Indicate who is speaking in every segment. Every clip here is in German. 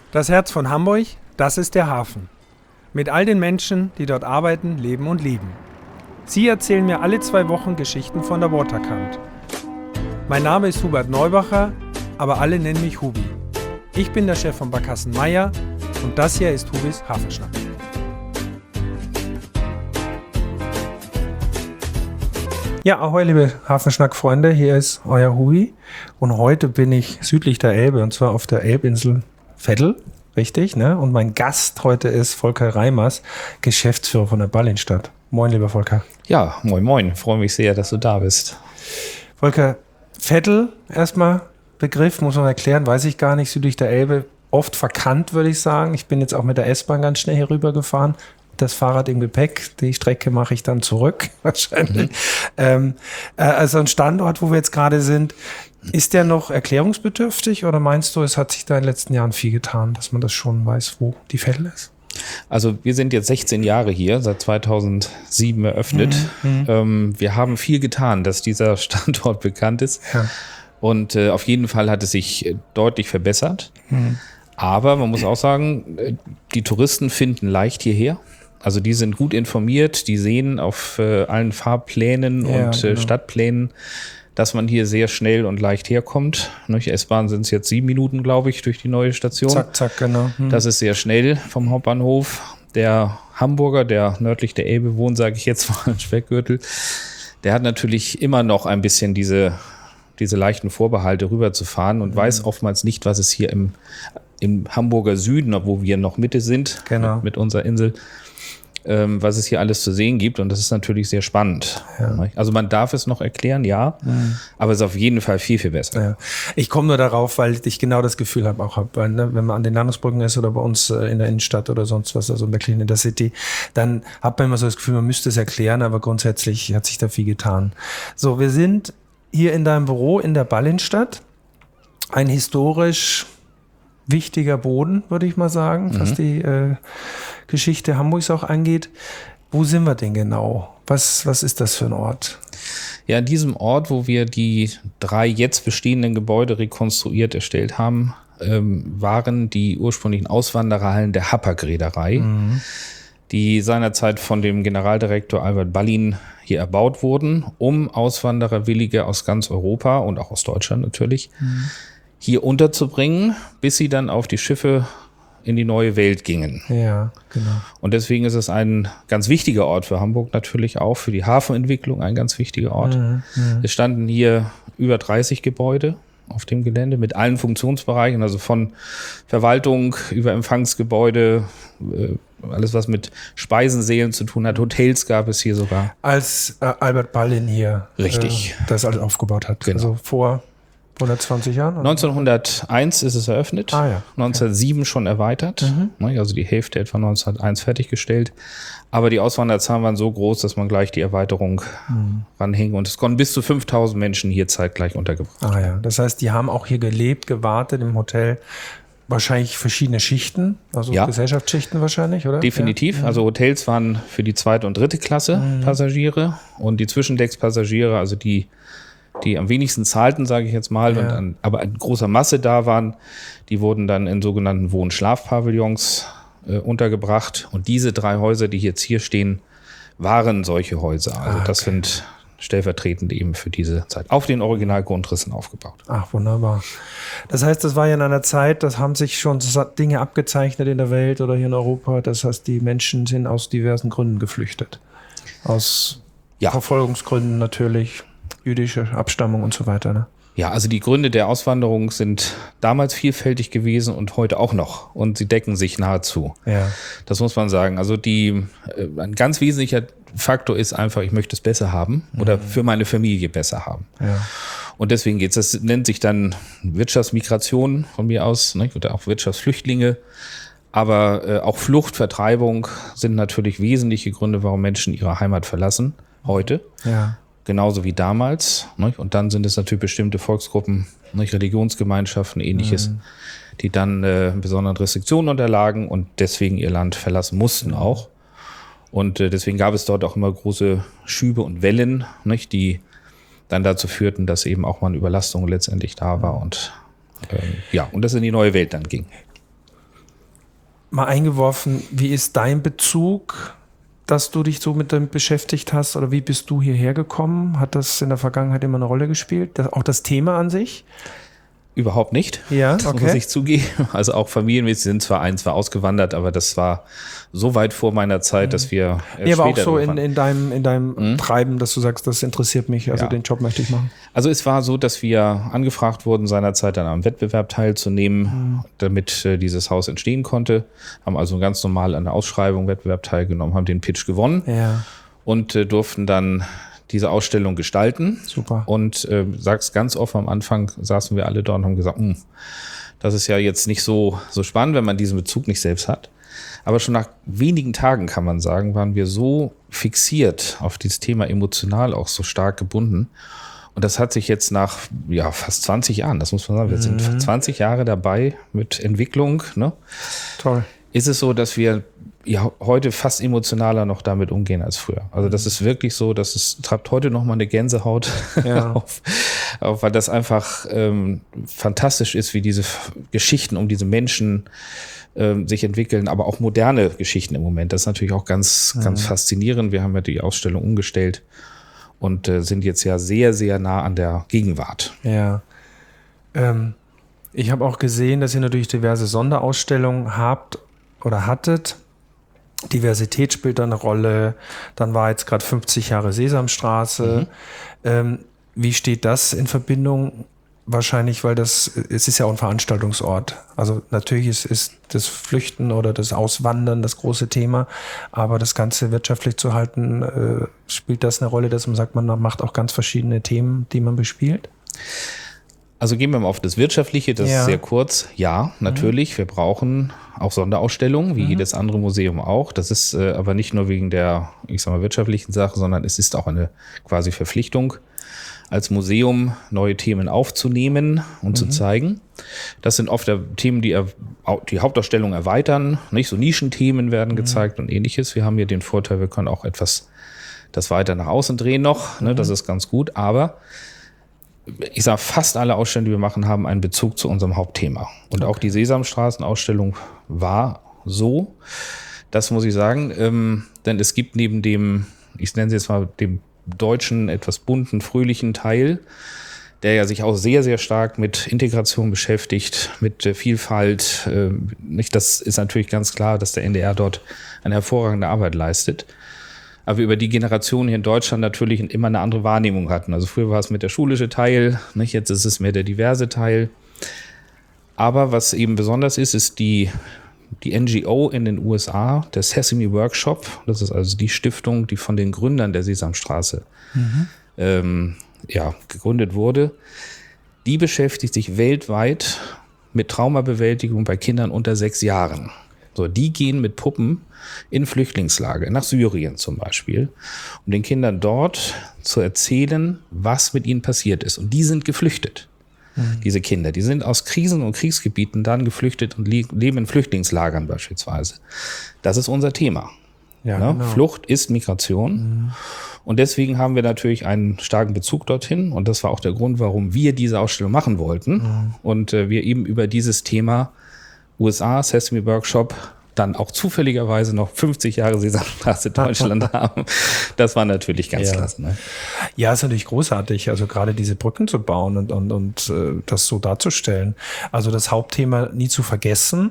Speaker 1: Das Herz von Hamburg, das ist der Hafen. Mit all den Menschen, die dort arbeiten, leben und lieben. Sie erzählen mir alle 2 Wochen Geschichten von der Waterkant. Mein Name ist Hubert Neubacher, aber alle nennen mich Hubi. Ich bin der Chef von Barkassen Meier und das hier ist Hubis Hafenschnack. Ja, ahoi liebe Hafenschnack-Freunde, hier ist euer Hubi und heute bin ich südlich der Elbe und zwar auf der Elbinsel Veddel, richtig, ne? Und mein Gast heute ist Volker Reimers, Geschäftsführer von der Ballinstadt. Moin, lieber Volker.
Speaker 2: Ja, moin, moin. Freue mich sehr, dass du da bist.
Speaker 1: Volker, Veddel, erstmal Begriff, muss man erklären, weiß ich gar nicht, südlich der Elbe, oft verkannt, würde ich sagen. Ich bin jetzt auch mit der S-Bahn ganz schnell hier rüber gefahren. Das Fahrrad im Gepäck, die Strecke mache ich dann zurück, wahrscheinlich. Also ein Standort, wo wir jetzt gerade sind, ist der noch erklärungsbedürftig oder meinst du, es hat sich da in den letzten Jahren viel getan, dass man das schon weiß, wo die Veddel ist?
Speaker 2: Also wir sind jetzt 16 Jahre hier, seit 2007 eröffnet. Wir haben viel getan, dass dieser Standort bekannt ist. Ja. Und auf jeden Fall hat es sich deutlich verbessert. Aber man muss auch sagen, die Touristen finden leicht hierher. Also die sind gut informiert, die sehen auf allen Fahrplänen und Stadtplänen, dass man hier sehr schnell und leicht herkommt. Durch S-Bahn sind es jetzt 7 Minuten, glaube ich, durch die neue Station.
Speaker 1: Zack, zack, genau.
Speaker 2: Das ist sehr schnell vom Hauptbahnhof. Der Hamburger, der nördlich der Elbe wohnt, sage ich jetzt mal, im Speckgürtel, der hat natürlich immer noch ein bisschen diese leichten Vorbehalte rüberzufahren und weiß oftmals nicht, was es hier im Hamburger Süden, wo wir noch Mitte sind, mit unserer Insel, was es hier alles zu sehen gibt. Und das ist natürlich sehr spannend. Ja. Also man darf es noch erklären, aber es ist auf jeden Fall viel, viel besser.
Speaker 1: Ja. Ich komme nur darauf, weil ich genau das Gefühl habe, wenn man an den Landungsbrücken ist oder bei uns in der Innenstadt oder sonst was, also in Berlin in der City, dann hat man immer so das Gefühl, man müsste es erklären, aber grundsätzlich hat sich da viel getan. So, wir sind hier in deinem Büro in der Ballinstadt, ein historisch wichtiger Boden, würde ich mal sagen, was die Geschichte Hamburgs auch angeht. Wo sind wir denn genau? Was ist das für ein Ort?
Speaker 2: Ja, an diesem Ort, wo wir die 3 jetzt bestehenden Gebäude rekonstruiert erstellt haben, waren die ursprünglichen Auswandererhallen der Hapag-Reederei, die seinerzeit von dem Generaldirektor Albert Ballin hier erbaut wurden, um Auswandererwillige aus ganz Europa und auch aus Deutschland natürlich hier unterzubringen, bis sie dann auf die Schiffe in die neue Welt gingen.
Speaker 1: Ja, genau.
Speaker 2: Und deswegen ist es ein ganz wichtiger Ort für Hamburg natürlich auch, für die Hafenentwicklung ein ganz wichtiger Ort. Es standen hier über 30 Gebäude auf dem Gelände mit allen Funktionsbereichen, also von Verwaltung über Empfangsgebäude, alles was mit Speisensälen zu tun hat. Hotels gab es hier sogar.
Speaker 1: Als Albert Ballin hier das alles aufgebaut hat.
Speaker 2: Genau.
Speaker 1: Also vor 120 Jahren? Oder?
Speaker 2: 1901 ist es eröffnet, 1907 schon erweitert, also die Hälfte etwa 1901 fertiggestellt. Aber die Auswanderzahlen waren so groß, dass man gleich die Erweiterung ranhing. Und es konnten bis zu 5.000 Menschen hier zeitgleich untergebracht.
Speaker 1: Das heißt, die haben auch hier gelebt, gewartet im Hotel. Wahrscheinlich verschiedene Schichten, also Gesellschaftsschichten wahrscheinlich, oder?
Speaker 2: Definitiv. Also Hotels waren für die 2. und 3. Klasse Passagiere und die Zwischendeckspassagiere, also die am wenigsten zahlten, sage ich jetzt mal, aber in großer Masse da waren, die wurden dann in sogenannten Wohn- und Schlafpavillons untergebracht. Und diese 3 Häuser, die jetzt hier stehen, waren solche Häuser. Also das sind stellvertretend eben für diese Zeit auf den Originalgrundrissen aufgebaut.
Speaker 1: Ach, wunderbar. Das heißt, das war ja in einer Zeit, das haben sich schon Dinge abgezeichnet in der Welt oder hier in Europa. Das heißt, die Menschen sind aus diversen Gründen geflüchtet. Aus Verfolgungsgründen natürlich, jüdische Abstammung und so weiter, ne?
Speaker 2: Ja, also die Gründe der Auswanderung sind damals vielfältig gewesen und heute auch noch. Und sie decken sich nahezu. Ja. Das muss man sagen. Also ein ganz wesentlicher Faktor ist einfach, ich möchte es besser haben oder für meine Familie besser haben. Ja. Und deswegen geht's. Das nennt sich dann Wirtschaftsmigration von mir aus, ne? Oder auch Wirtschaftsflüchtlinge. Aber auch Flucht, Vertreibung sind natürlich wesentliche Gründe, warum Menschen ihre Heimat verlassen heute. Ja. Genauso wie damals. Ne? Und dann sind es natürlich bestimmte Volksgruppen, ne? Religionsgemeinschaften, ähnliches, die dann besonderen Restriktionen unterlagen und deswegen ihr Land verlassen mussten auch. Und deswegen gab es dort auch immer große Schübe und Wellen, nicht? Die dann dazu führten, dass eben auch mal eine Überlastung letztendlich da war und und das in die neue Welt dann ging.
Speaker 1: mal eingeworfen, wie ist dein Bezug, dass du dich so mit dem beschäftigt hast, oder wie bist du hierher gekommen? Hat das in der Vergangenheit immer eine Rolle gespielt? Auch das Thema an sich?
Speaker 2: Überhaupt nicht.
Speaker 1: Ja,
Speaker 2: das muss ich zugeben. Also auch familienmäßig sind zwar ausgewandert, aber das war so weit vor meiner Zeit, dass wir
Speaker 1: aber auch so in deinem Treiben, dass du sagst, das interessiert mich, also den Job möchte ich machen.
Speaker 2: Also es war so, dass wir angefragt wurden, seinerzeit an einem Wettbewerb teilzunehmen, damit dieses Haus entstehen konnte. Haben also ganz normal an der Ausschreibung, Wettbewerb teilgenommen, haben den Pitch gewonnen und durften dann diese Ausstellung gestalten.
Speaker 1: Super.
Speaker 2: Und sag's ganz offen, am Anfang saßen wir alle dort und haben gesagt, das ist ja jetzt nicht so spannend, wenn man diesen Bezug nicht selbst hat. Aber schon nach wenigen Tagen, kann man sagen, waren wir so fixiert auf dieses Thema, emotional auch so stark gebunden. Und das hat sich jetzt nach fast 20 Jahren, das muss man sagen, wir sind 20 Jahre dabei mit Entwicklung. Ne?
Speaker 1: Toll.
Speaker 2: Ist es so, dass wir heute fast emotionaler noch damit umgehen als früher. Also das ist wirklich so, dass es treibt heute noch mal eine Gänsehaut auf, weil das einfach fantastisch ist, wie diese Geschichten um diese Menschen sich entwickeln, aber auch moderne Geschichten im Moment. Das ist natürlich auch ganz faszinierend. Wir haben ja die Ausstellung umgestellt und sind jetzt ja sehr, sehr nah an der Gegenwart.
Speaker 1: Ja. Ich habe auch gesehen, dass ihr natürlich diverse Sonderausstellungen habt oder hattet. Diversität spielt da eine Rolle. Dann war jetzt gerade 50 Jahre Sesamstraße. Wie steht das in Verbindung? Wahrscheinlich, weil es ist ja auch ein Veranstaltungsort. Also natürlich ist das Flüchten oder das Auswandern das große Thema, aber das Ganze wirtschaftlich zu halten, spielt das eine Rolle, dass man sagt, man macht auch ganz verschiedene Themen, die man bespielt?
Speaker 2: Also gehen wir mal auf das Wirtschaftliche, das ist sehr kurz. Ja, natürlich, wir brauchen auch Sonderausstellungen, wie jedes andere Museum auch. Das ist aber nicht nur wegen der, wirtschaftlichen Sache, sondern es ist auch eine quasi Verpflichtung, als Museum neue Themen aufzunehmen und zu zeigen. Das sind oft Themen, die die Hauptausstellung erweitern. Nicht so Nischenthemen werden gezeigt und ähnliches. Wir haben hier den Vorteil, wir können auch etwas das weiter nach außen drehen noch. Ne, das ist ganz gut, aber ich sage, fast alle Ausstellungen, die wir machen, haben einen Bezug zu unserem Hauptthema. Und auch die Sesamstraßenausstellung war so, das muss ich sagen, denn es gibt neben dem, ich nenne es jetzt mal dem deutschen, etwas bunten, fröhlichen Teil, der ja sich auch sehr, sehr stark mit Integration beschäftigt, mit Vielfalt. Das ist natürlich ganz klar, dass der NDR dort eine hervorragende Arbeit leistet. Aber wir über die Generation hier in Deutschland natürlich immer eine andere Wahrnehmung hatten. Also früher war es mit der schulische Teil, nicht? Jetzt ist es mehr der diverse Teil. Aber was eben besonders ist die NGO in den USA, der Sesame Workshop. Das ist also die Stiftung, die von den Gründern der Sesamstraße gegründet wurde. Die beschäftigt sich weltweit mit Traumabewältigung bei Kindern unter 6 Jahren. So, die gehen mit Puppen in Flüchtlingslager, nach Syrien zum Beispiel, um den Kindern dort zu erzählen, was mit ihnen passiert ist. Und die sind geflüchtet, diese Kinder. Die sind aus Krisen- und Kriegsgebieten dann geflüchtet und leben in Flüchtlingslagern beispielsweise. Das ist unser Thema. Ja, ne? Genau. Flucht ist Migration. Und deswegen haben wir natürlich einen starken Bezug dorthin. Und das war auch der Grund, warum wir diese Ausstellung machen wollten. Und wir eben über dieses Thema USA, Sesame Workshop, dann auch zufälligerweise noch 50 Jahre Sesamstraße Deutschland haben. Das war natürlich ganz klasse. Ne?
Speaker 1: Ja, ist natürlich großartig, also gerade diese Brücken zu bauen und das so darzustellen. Also das Hauptthema nie zu vergessen.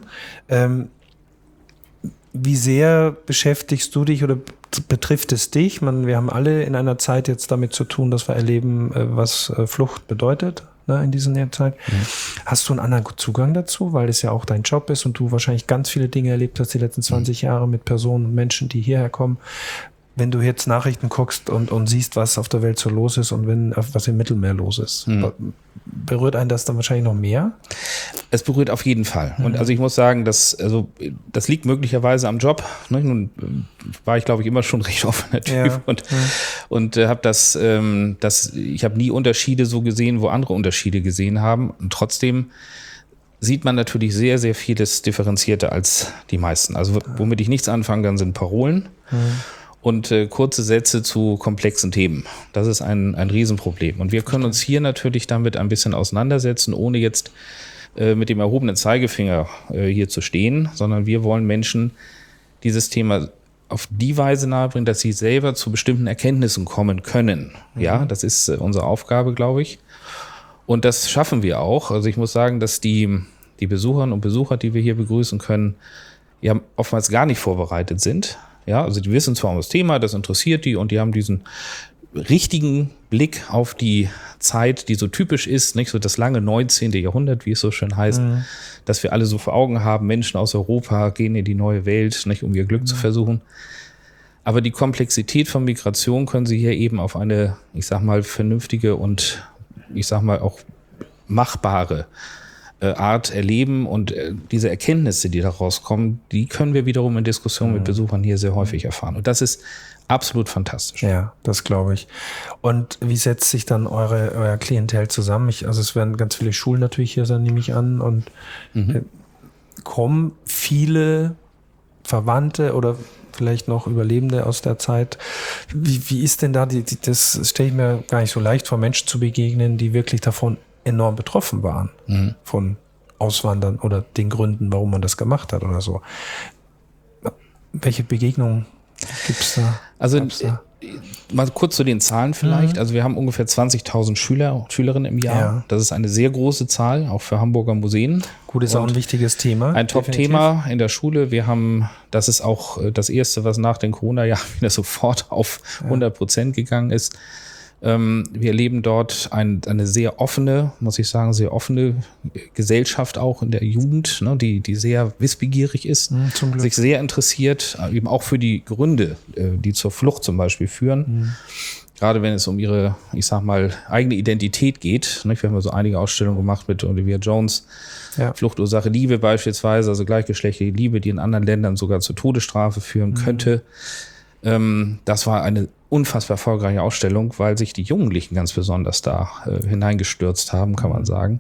Speaker 1: Wie sehr beschäftigst du dich oder betrifft es dich? Wir haben alle in einer Zeit jetzt damit zu tun, dass wir erleben, was Flucht bedeutet. In dieser Zeit. Hast du einen anderen Zugang dazu, weil es ja auch dein Job ist und du wahrscheinlich ganz viele Dinge erlebt hast die letzten 20 Jahre mit Personen und Menschen, die hierher kommen. Wenn du jetzt Nachrichten guckst und siehst, was auf der Welt so los ist und was im Mittelmeer los ist, berührt einen das dann wahrscheinlich noch mehr?
Speaker 2: Es berührt auf jeden Fall. Und also ich muss sagen, das liegt möglicherweise am Job. Ne? Nun war ich, glaube ich, immer schon recht offener Typ und habe ich habe nie Unterschiede so gesehen, wo andere Unterschiede gesehen haben. Und trotzdem sieht man natürlich sehr, sehr vieles differenzierter als die meisten. Also womit ich nichts anfangen kann, sind Parolen. Und kurze Sätze zu komplexen Themen. Das ist ein Riesenproblem. Und wir können uns hier natürlich damit ein bisschen auseinandersetzen, ohne jetzt mit dem erhobenen Zeigefinger hier zu stehen, sondern wir wollen Menschen dieses Thema auf die Weise nahebringen, dass sie selber zu bestimmten Erkenntnissen kommen können. Ja, das ist unsere Aufgabe, glaube ich. Und das schaffen wir auch. Also ich muss sagen, dass die Besucherinnen und Besucher, die wir hier begrüßen können, ja oftmals gar nicht vorbereitet sind. Ja, also die wissen zwar um das Thema, das interessiert die und die haben diesen richtigen Blick auf die Zeit, die so typisch ist, nicht so das lange 19. Jahrhundert, wie es so schön heißt, dass wir alle so vor Augen haben, Menschen aus Europa gehen in die neue Welt, nicht, um ihr Glück zu versuchen. Aber die Komplexität von Migration können sie hier eben auf eine, ich sag mal, vernünftige und ich sag mal auch machbare Art erleben und diese Erkenntnisse, die daraus kommen, die können wir wiederum in Diskussionen mit Besuchern hier sehr häufig erfahren. Und das ist absolut fantastisch.
Speaker 1: Ja, das glaube ich. Und wie setzt sich dann euer Klientel zusammen? Also es werden ganz viele Schulen natürlich hier sein, nehme ich an. Und kommen viele Verwandte oder vielleicht noch Überlebende aus der Zeit. Wie ist denn da, das stelle ich mir gar nicht so leicht vor, Menschen zu begegnen, die wirklich davon enorm betroffen waren, von Auswandern oder den Gründen, warum man das gemacht hat oder so. Welche Begegnungen gibt es da?
Speaker 2: Also mal kurz zu den Zahlen vielleicht. Also wir haben ungefähr 20.000 Schülerinnen im Jahr. Ja. Das ist eine sehr große Zahl, auch für Hamburger Museen.
Speaker 1: Gut, ist auch ein wichtiges Thema.
Speaker 2: Ein Top-Thema in der Schule. Wir haben, das ist auch das Erste, was nach den Corona-Jahren wieder sofort auf 100% gegangen ist. Wir erleben dort eine sehr offene, muss ich sagen, sehr offene Gesellschaft auch in der Jugend, ne, die sehr wissbegierig ist, sich sehr interessiert, eben auch für die Gründe, die zur Flucht zum Beispiel führen. Gerade wenn es um ihre, ich sag mal, eigene Identität geht. Ne, wir haben ja so einige Ausstellungen gemacht mit Olivia Jones, Fluchtursache Liebe beispielsweise, also gleichgeschlechtliche Liebe, die in anderen Ländern sogar zur Todesstrafe führen könnte. Das war eine unfassbar erfolgreiche Ausstellung, weil sich die Jugendlichen ganz besonders da hineingestürzt haben, kann man sagen.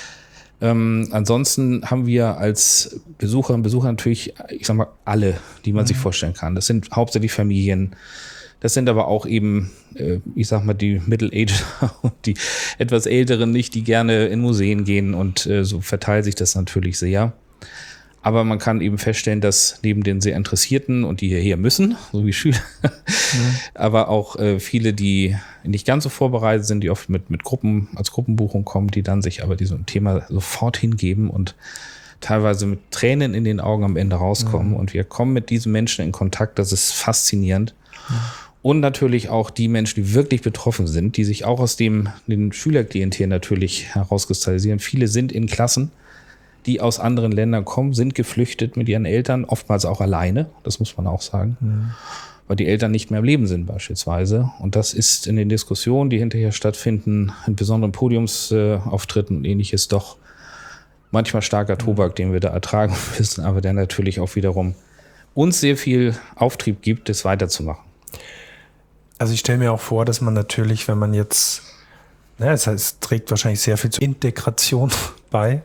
Speaker 2: Ansonsten haben wir als Besucherinnen und Besucher natürlich, ich sag mal, alle, die man sich vorstellen kann. Das sind hauptsächlich Familien. Das sind aber auch eben, ich sag mal, die Middle-Aged und die etwas Älteren nicht, die gerne in Museen gehen und so verteilt sich das natürlich sehr. Aber man kann eben feststellen, dass neben den sehr Interessierten und die hierher müssen, so wie Schüler, aber auch viele, die nicht ganz so vorbereitet sind, die oft mit Gruppen, als Gruppenbuchung kommen, die dann sich aber diesem Thema sofort hingeben und teilweise mit Tränen in den Augen am Ende rauskommen. Und wir kommen mit diesen Menschen in Kontakt, das ist faszinierend. Und natürlich auch die Menschen, die wirklich betroffen sind, die sich auch aus den Schülerklientel natürlich herauskristallisieren. Viele sind in Klassen, die aus anderen Ländern kommen, sind geflüchtet mit ihren Eltern, oftmals auch alleine, das muss man auch sagen, weil die Eltern nicht mehr am Leben sind beispielsweise. Und das ist in den Diskussionen, die hinterher stattfinden, in besonderen Podiumsauftritten und ähnliches, doch manchmal starker Tobak, den wir da ertragen müssen, aber der natürlich auch wiederum uns sehr viel Auftrieb gibt, das weiterzumachen.
Speaker 1: Also ich stelle mir auch vor, dass man natürlich, wenn man jetzt, es trägt wahrscheinlich sehr viel zur Integration bei,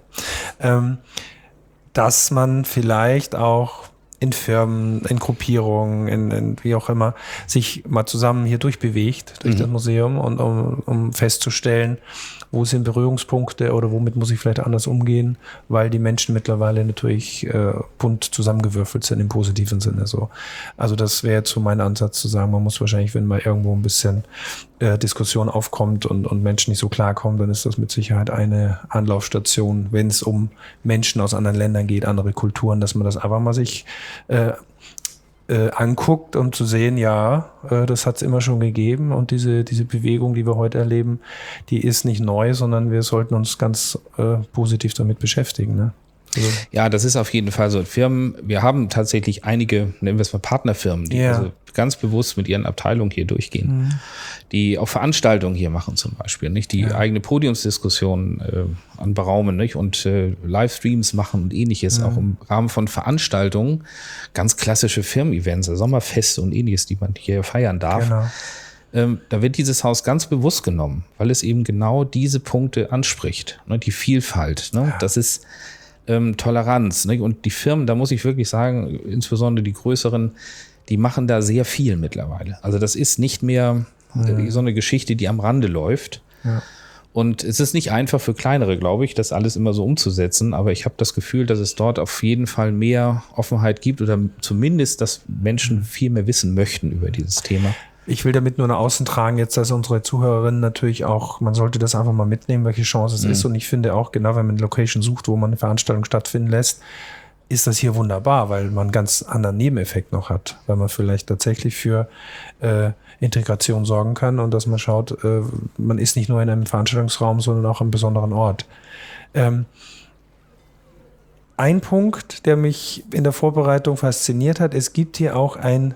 Speaker 1: dass man vielleicht auch in Firmen, in Gruppierungen, in wie auch immer, sich mal zusammen hier durchbewegt, durch das Museum, und um festzustellen, wo sind Berührungspunkte oder womit muss ich vielleicht anders umgehen, weil die Menschen mittlerweile natürlich bunt zusammengewürfelt sind im positiven Sinne. So. Also das wäre jetzt so mein Ansatz zu sagen, man muss wahrscheinlich, wenn mal irgendwo ein bisschen Diskussion aufkommt und Menschen nicht so klarkommen, dann ist das mit Sicherheit eine Anlaufstation, wenn es um Menschen aus anderen Ländern geht, andere Kulturen, dass man das einfach mal sich anguckt, um zu sehen, das hat es immer schon gegeben, und diese Bewegung, die wir heute erleben, die ist nicht neu, sondern wir sollten uns ganz positiv damit beschäftigen. Ne? Also.
Speaker 2: Ja, das ist auf jeden Fall so. Firmen, wir haben tatsächlich einige, nennen wir es mal Partnerfirmen, die also ganz bewusst mit ihren Abteilungen hier durchgehen, die auch Veranstaltungen hier machen zum Beispiel, nicht, die eigene Podiumsdiskussionen anberaumen, nicht, und Livestreams machen und ähnliches, auch im Rahmen von Veranstaltungen, ganz klassische Firmen-Events, Sommerfeste und ähnliches, die man hier feiern darf. Genau. Da wird dieses Haus ganz bewusst genommen, weil es eben genau diese Punkte anspricht, ne, die Vielfalt, ne, das ist Toleranz, ne, und die Firmen, da muss ich wirklich sagen, insbesondere die größeren, die machen da sehr viel mittlerweile. Also das ist nicht mehr so eine Geschichte, die am Rande läuft. Ja. Und es ist nicht einfach für kleinere, glaube ich, das alles immer so umzusetzen. Aber ich habe das Gefühl, dass es dort auf jeden Fall mehr Offenheit gibt oder zumindest, dass Menschen viel mehr wissen möchten über dieses Thema.
Speaker 1: Ich will damit nur nach außen tragen, jetzt als unsere Zuhörerinnen natürlich auch, man sollte das einfach mal mitnehmen, welche Chance es ist. Und ich finde auch, genau, wenn man eine Location sucht, wo man eine Veranstaltung stattfinden lässt, ist das hier wunderbar, weil man einen ganz anderen Nebeneffekt noch hat, weil man vielleicht tatsächlich für Integration sorgen kann und dass man schaut, man ist nicht nur in einem Veranstaltungsraum, sondern auch am besonderen Ort. Ein Punkt, der mich in der Vorbereitung fasziniert hat, es gibt hier auch ein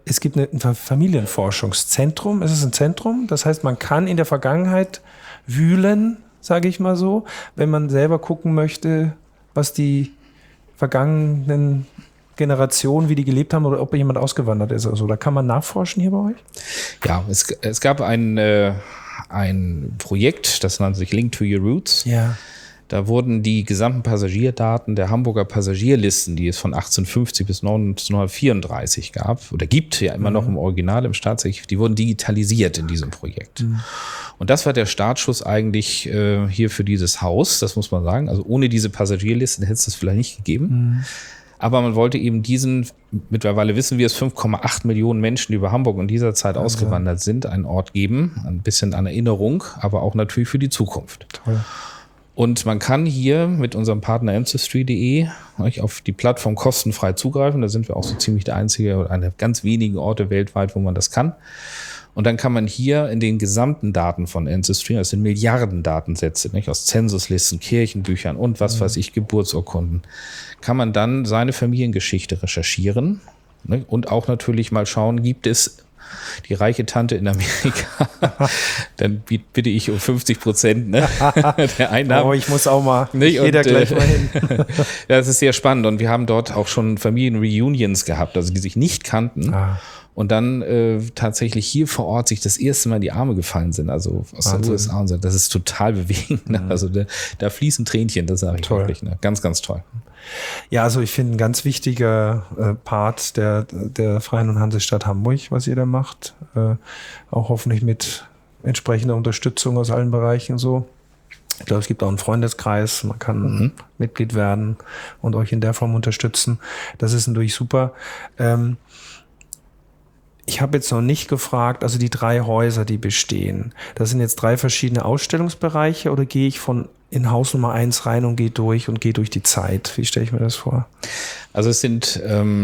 Speaker 1: Familienforschungszentrum. Es ist ein Zentrum, das heißt, man kann in der Vergangenheit wühlen, sage ich mal so, wenn man selber gucken möchte, was die vergangenen Generationen, wie die gelebt haben oder ob jemand ausgewandert ist. Also da kann man nachforschen hier bei euch?
Speaker 2: Ja, es gab ein Projekt, das nannte sich Link to Your Roots.
Speaker 1: Ja.
Speaker 2: Da wurden die gesamten Passagierdaten der Hamburger Passagierlisten, die es von 1850 bis 1934 gab, oder gibt ja immer noch im Original, im Staatsarchiv, die wurden digitalisiert in diesem Projekt. Und das war der Startschuss eigentlich hier für dieses Haus, das muss man sagen. Also ohne diese Passagierlisten hätte es das vielleicht nicht gegeben. Aber man wollte eben mittlerweile wissen wir es, 5,8 Millionen Menschen, die über Hamburg in dieser Zeit ausgewandert sind, einen Ort geben. Ein bisschen an Erinnerung, aber auch natürlich für die Zukunft.
Speaker 1: Toll.
Speaker 2: Und man kann hier mit unserem Partner ancestry.de auf die Plattform kostenfrei zugreifen. Da sind wir auch so ziemlich der einzige oder einer der ganz wenigen Orte weltweit, wo man das kann. Und dann kann man hier in den gesamten Daten von Ancestry, das sind Milliarden Datensätze, aus Zensuslisten, Kirchenbüchern und was weiß ich, Geburtsurkunden, kann man dann seine Familiengeschichte recherchieren und auch natürlich mal schauen, gibt es die reiche Tante in Amerika, dann bitte ich um 50% der Einnahmen.
Speaker 1: Oh, ich muss auch mal.
Speaker 2: Jeder gleich mal hin. Das ist sehr spannend und wir haben dort auch schon Familienreunions gehabt, also die sich nicht kannten. Und dann tatsächlich hier vor Ort sich das erste Mal in die Arme gefallen sind, also aus den USA und so. Das ist total bewegend. Ne? Also da fließen Tränchen, das sage ich wirklich. Ne? Ganz, ganz toll.
Speaker 1: Ja, also ich finde ein ganz wichtiger Part der Freien und Hansestadt Hamburg, was ihr da macht. Auch hoffentlich mit entsprechender Unterstützung aus allen Bereichen so. Ich glaube, es gibt auch einen Freundeskreis, man kann Mitglied werden und euch in der Form unterstützen. Das ist natürlich super. Ich habe jetzt noch nicht gefragt, also die 3 Häuser, die bestehen, das sind jetzt 3 verschiedene Ausstellungsbereiche oder gehe ich in Haus Nummer 1 rein und gehe durch die Zeit? Wie stelle ich mir das vor?
Speaker 2: Also es sind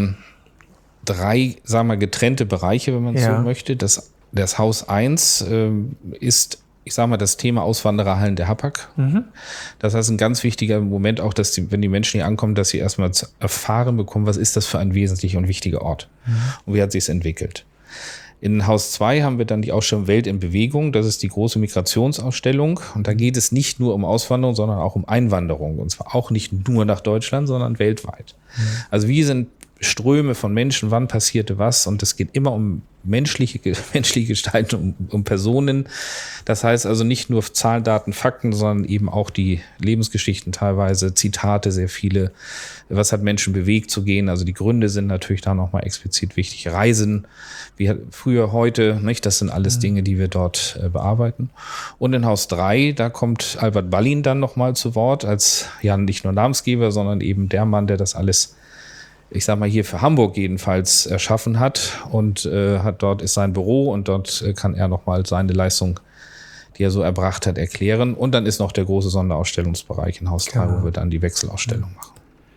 Speaker 2: 3, sagen wir, getrennte Bereiche, wenn man es so möchte. Das Haus 1 ist, ich sage mal, das Thema Auswandererhallen der Hapag. Das heißt, ein ganz wichtiger Moment auch, dass wenn die Menschen hier ankommen, dass sie erstmal erfahren bekommen, was ist das für ein wesentlicher und wichtiger Ort und wie hat sich es entwickelt. In Haus 2 haben wir dann die Ausstellung Welt in Bewegung. Das ist die große Migrationsausstellung. Und da geht es nicht nur um Auswanderung, sondern auch um Einwanderung. Und zwar auch nicht nur nach Deutschland, sondern weltweit. Also wie sind Ströme von Menschen, wann passierte was? Und es geht immer um menschliche Gestaltung, um Personen. Das heißt also nicht nur Zahlen, Daten, Fakten, sondern eben auch die Lebensgeschichten teilweise, Zitate, sehr viele. Was hat Menschen bewegt zu gehen? Also die Gründe sind natürlich da nochmal explizit wichtig. Reisen, wie früher, heute, nicht? Das sind alles Dinge, die wir dort bearbeiten. Und in Haus 3, da kommt Albert Ballin dann nochmal zu Wort als ja nicht nur Namensgeber, sondern eben der Mann, der das alles, ich sag mal, hier für Hamburg jedenfalls erschaffen hat und dort ist sein Büro und dort kann er nochmal seine Leistung, die er so erbracht hat, erklären. Und dann ist noch der große Sonderausstellungsbereich in Haus 3, wo wir dann die Wechselausstellung machen.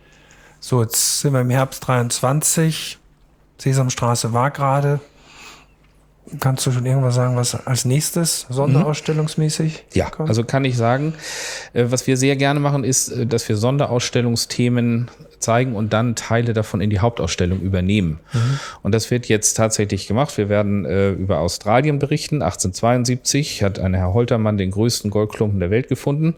Speaker 1: So, jetzt sind wir im Herbst 23. Sesamstraße war gerade. Kannst du schon irgendwas sagen, was als nächstes sonderausstellungsmäßig
Speaker 2: Ja,
Speaker 1: kommt?
Speaker 2: Also kann ich sagen, was wir sehr gerne machen, ist, dass wir Sonderausstellungsthemen zeigen und dann Teile davon in die Hauptausstellung übernehmen. Und das wird jetzt tatsächlich gemacht. Wir werden über Australien berichten. 1872 hat ein Herr Holtermann den größten Goldklumpen der Welt gefunden.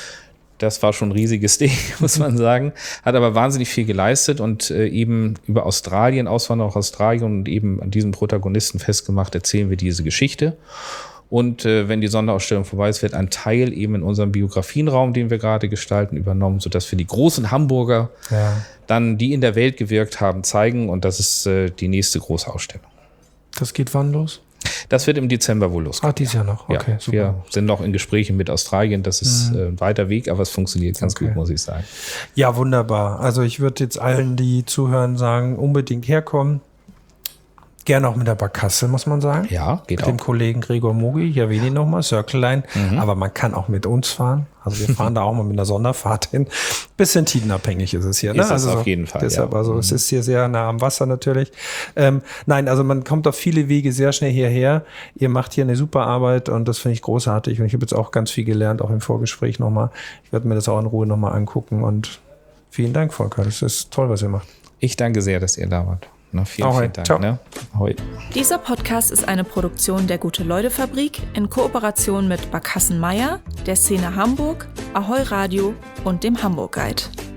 Speaker 2: Das war schon ein riesiges Ding, muss man sagen. Hat aber wahnsinnig viel geleistet und eben über Australien, Auswanderung aus Australien und eben an diesem Protagonisten festgemacht, erzählen wir diese Geschichte. Und wenn die Sonderausstellung vorbei ist, wird ein Teil eben in unserem Biografienraum, den wir gerade gestalten, übernommen, sodass wir die großen Hamburger dann, die in der Welt gewirkt haben, zeigen. Und das ist die nächste große Ausstellung.
Speaker 1: Das geht wann los?
Speaker 2: Das wird im Dezember wohl losgehen.
Speaker 1: Dieses Jahr noch, okay,
Speaker 2: ja, super. Wir sind noch in Gesprächen mit Australien, das ist ein weiter Weg, aber es funktioniert ganz gut, muss ich sagen.
Speaker 1: Ja, wunderbar. Also ich würde jetzt allen, die zuhören, sagen, unbedingt herkommen. Gerne auch mit der Barkasse, muss man sagen.
Speaker 2: Ja, geht
Speaker 1: mit
Speaker 2: auch.
Speaker 1: Dem Kollegen Gregor Mugi, ich erwähne ihn nochmal, Circle Line. Aber man kann auch mit uns fahren. Also wir fahren da auch mal mit einer Sonderfahrt hin. Bisschen tidenabhängig ist es hier. Ne?
Speaker 2: Ist es auf jeden Fall.
Speaker 1: Deshalb, also es ist hier sehr nah am Wasser natürlich. Nein, also man kommt auf viele Wege sehr schnell hierher. Ihr macht hier eine super Arbeit und das finde ich großartig. Und ich habe jetzt auch ganz viel gelernt, auch im Vorgespräch nochmal. Ich werde mir das auch in Ruhe nochmal angucken. Und vielen Dank, Volker. Das ist toll, was ihr macht.
Speaker 2: Ich danke sehr, dass ihr da wart. Na, vielen Dank.
Speaker 1: Ciao.
Speaker 2: Ne? Ahoi.
Speaker 3: Dieser Podcast ist eine Produktion der Gute-Leute-Fabrik in Kooperation mit Barkassen Meier, der Szene Hamburg, Ahoi Radio und dem Hamburg Guide.